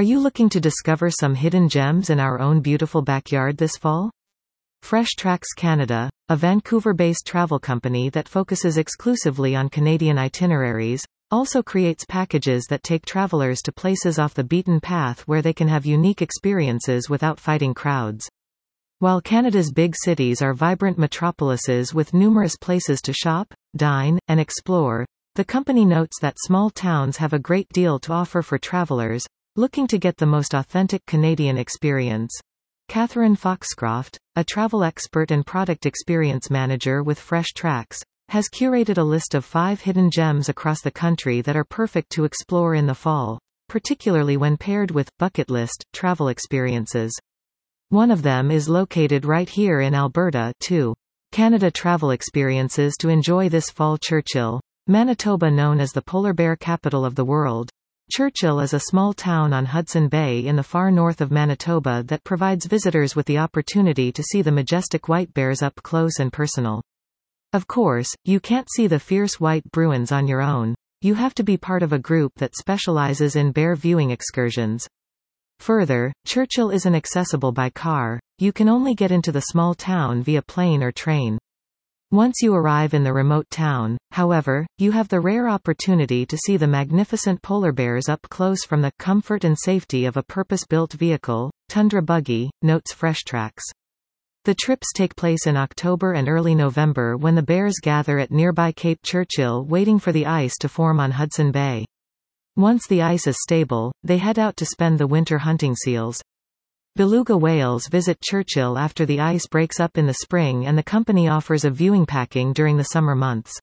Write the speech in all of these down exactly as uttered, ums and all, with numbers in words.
Are you looking to discover some hidden gems in our own beautiful backyard this fall? Fresh Tracks Canada, a Vancouver-based travel company that focuses exclusively on Canadian itineraries, also creates packages that take travelers to places off the beaten path where they can have unique experiences without fighting crowds. While Canada's big cities are vibrant metropolises with numerous places to shop, dine, and explore, the company notes that small towns have a great deal to offer for travelers looking to get the most authentic Canadian experience. Catherine Foxcroft, a travel expert and product experience manager with Fresh Tracks, has curated a list of five hidden gems across the country that are perfect to explore in the fall, particularly when paired with bucket list travel experiences. One of them is located right here in Alberta, too. Canada travel experiences to enjoy this fall. Churchill, Manitoba. Known as the polar bear capital of the world, Churchill is a small town on Hudson Bay in the far north of Manitoba that provides visitors with the opportunity to see the majestic white bears up close and personal. Of course, you can't see the fierce white Bruins on your own. You have to be part of a group that specializes in bear viewing excursions. Further, Churchill isn't accessible by car. You can only get into the small town via plane or train. Once you arrive in the remote town, however, you have the rare opportunity to see the magnificent polar bears up close from the comfort and safety of a purpose-built vehicle, Tundra Buggy, notes Fresh Tracks. The trips take place in October and early November when the bears gather at nearby Cape Churchill waiting for the ice to form on Hudson Bay. Once the ice is stable, they head out to spend the winter hunting seals. Beluga whales visit Churchill after the ice breaks up in the spring, and the company offers a viewing packing during the summer months.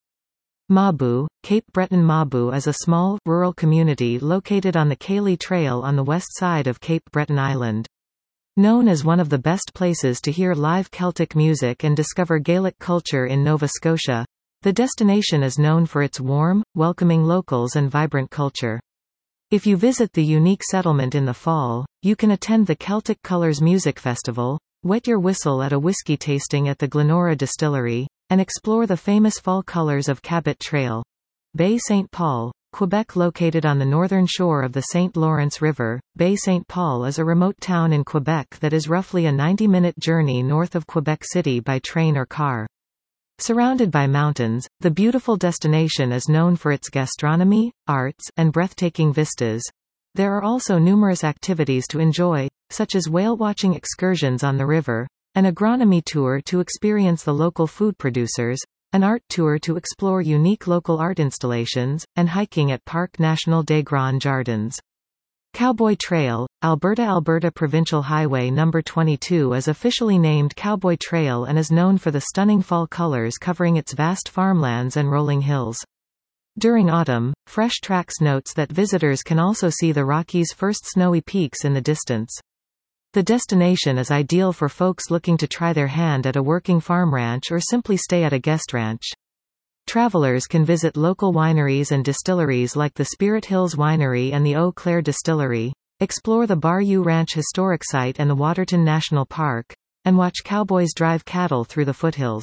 Mabou, Cape Breton. Mabou is a small, rural community located on the Cayley Trail on the west side of Cape Breton Island. Known as one of the best places to hear live Celtic music and discover Gaelic culture in Nova Scotia, the destination is known for its warm, welcoming locals and vibrant culture. If you visit the unique settlement in the fall, you can attend the Celtic Colours Music Festival, wet your whistle at a whiskey tasting at the Glenora Distillery, and explore the famous fall colours of Cabot Trail. Bay Saint Paul, Quebec. Located on the northern shore of the Saint Lawrence River, Bay Saint Paul is a remote town in Quebec that is roughly a ninety-minute journey north of Quebec City by train or car. Surrounded by mountains, the beautiful destination is known for its gastronomy, arts, and breathtaking vistas. There are also numerous activities to enjoy, such as whale-watching excursions on the river, an agronomy tour to experience the local food producers, an art tour to explore unique local art installations, and hiking at Parc National des Grands Jardins. Cowboy Trail, Alberta. Alberta Provincial Highway number twenty-two is officially named Cowboy Trail and is known for the stunning fall colors covering its vast farmlands and rolling hills. During autumn, Fresh Tracks notes that visitors can also see the Rockies' first snowy peaks in the distance. The destination is ideal for folks looking to try their hand at a working farm ranch or simply stay at a guest ranch. Travelers can visit local wineries and distilleries like the Spirit Hills Winery and the Eau Claire Distillery, explore the Bayou Ranch Historic Site and the Waterton National Park, and watch cowboys drive cattle through the foothills.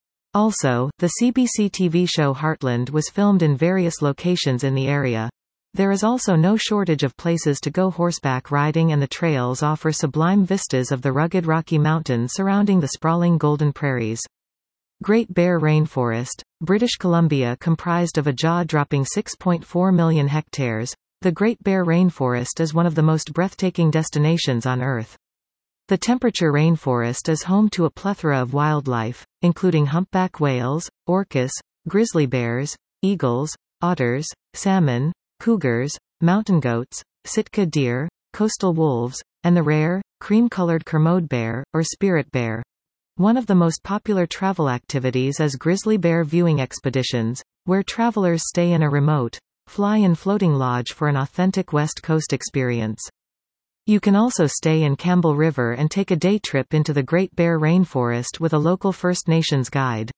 Also, the C B C T V show Heartland was filmed in various locations in the area. There is also no shortage of places to go horseback riding, and the trails offer sublime vistas of the rugged Rocky Mountains surrounding the sprawling Golden Prairies. Great Bear Rainforest, British Columbia. Comprised of a jaw-dropping six point four million hectares, the Great Bear Rainforest is one of the most breathtaking destinations on Earth. The temperature rainforest is home to a plethora of wildlife, including humpback whales, orcas, grizzly bears, eagles, otters, salmon, cougars, mountain goats, Sitka deer, coastal wolves, and the rare, cream-colored Kermode bear, or spirit bear. One of the most popular travel activities is grizzly bear viewing expeditions, where travelers stay in a remote, fly-in floating lodge for an authentic West Coast experience. You can also stay in Campbell River and take a day trip into the Great Bear Rainforest with a local First Nations guide.